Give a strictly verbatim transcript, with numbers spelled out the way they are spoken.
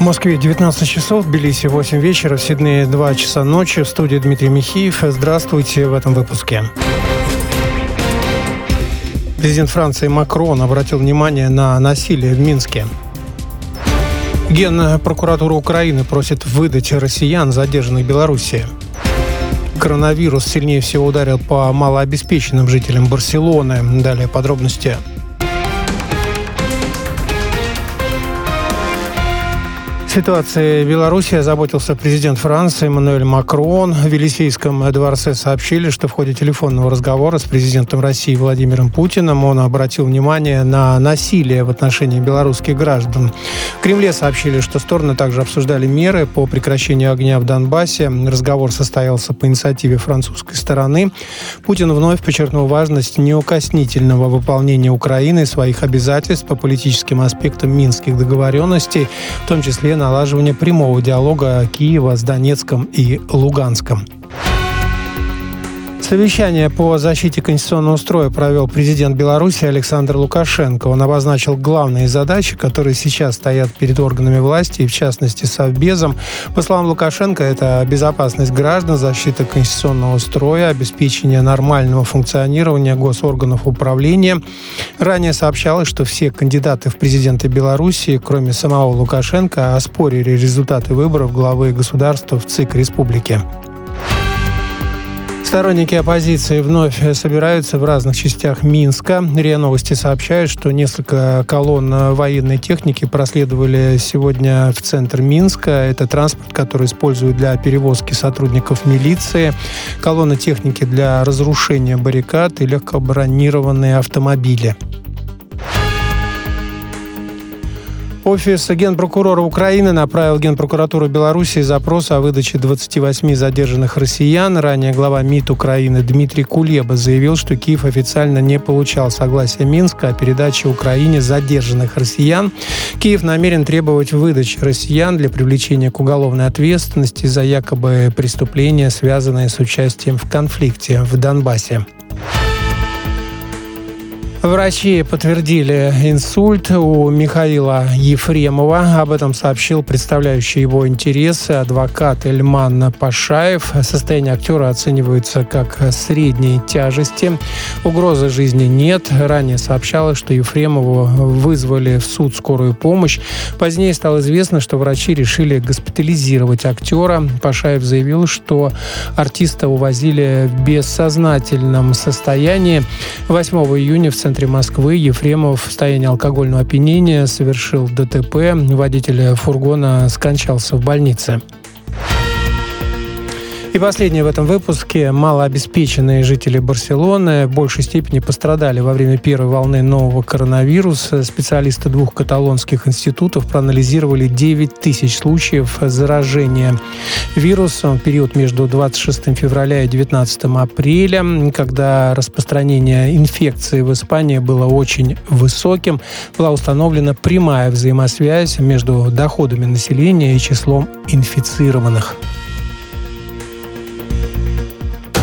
В Москве девятнадцать часов, в Тбилиси восемь вечера, в Сиднее два часа ночи. В студии Дмитрий Михеев. Здравствуйте в этом выпуске. Президент Франции Макрон обратил внимание на насилие в Минске. Генпрокуратура Украины просит выдать россиян, задержанных в Беларуси. Коронавирус сильнее всего ударил по малообеспеченным жителям Барселоны. Далее подробности. Ситуацией в Беларуси озаботился президент Франции Эммануэль Макрон. В Елисейском дворце сообщили, что в ходе телефонного разговора с президентом России Владимиром Путиным он обратил внимание на насилие в отношении белорусских граждан. В Кремле сообщили, что стороны также обсуждали меры по прекращению огня в Донбассе. Разговор состоялся по инициативе французской стороны. Путин вновь подчеркнул важность неукоснительного выполнения Украиной своих обязательств по политическим аспектам минских договоренностей, в том числе налаживание прямого диалога Киева с Донецком и Луганском. Совещание по защите конституционного строя провел президент Беларуси Александр Лукашенко. Он обозначил главные задачи, которые сейчас стоят перед органами власти, и в частности Совбезом. По словам Лукашенко, это безопасность граждан, защита конституционного строя, обеспечение нормального функционирования госорганов управления. Ранее сообщалось, что все кандидаты в президенты Беларуси, кроме самого Лукашенко, оспорили результаты выборов главы государства в ЦИК республики. Сторонники оппозиции вновь собираются в разных частях Минска. РИА Новости сообщают, что несколько колонн военной техники проследовали сегодня в центр Минска. Это транспорт, который используют для перевозки сотрудников милиции, колонны техники для разрушения баррикад и легкобронированные автомобили. Офис Генпрокурора Украины направил Генпрокуратуру Беларуси запрос о выдаче двадцати восьми задержанных россиян. Ранее глава МИД Украины Дмитрий Кулеба заявил, что Киев официально не получал согласия Минска о передаче Украине задержанных россиян. Киев намерен требовать выдачи россиян для привлечения к уголовной ответственности за якобы преступления, связанные с участием в конфликте в Донбассе. Врачи подтвердили инсульт у Михаила Ефремова. Об этом сообщил представляющий его интересы адвокат Эльман Пашаев. Состояние актера оценивается как средней тяжести. Угрозы жизни нет. Ранее сообщалось, что Ефремову вызвали в суд скорую помощь. Позднее стало известно, что врачи решили госпитализировать актера. Пашаев заявил, что артиста увозили в бессознательном состоянии. восьмого июня в центре В центре Москвы Ефремов в состоянии алкогольного опьянения совершил ДТП. Водитель фургона скончался в больнице. И последнее в этом выпуске. Малообеспеченные жители Барселоны в большей степени пострадали во время первой волны нового коронавируса. Специалисты двух каталонских институтов проанализировали девять тысяч случаев заражения вирусом в период между двадцать шестого февраля и девятнадцатого апреля, когда распространение инфекции в Испании было очень высоким. Была установлена прямая взаимосвязь между доходами населения и числом инфицированных.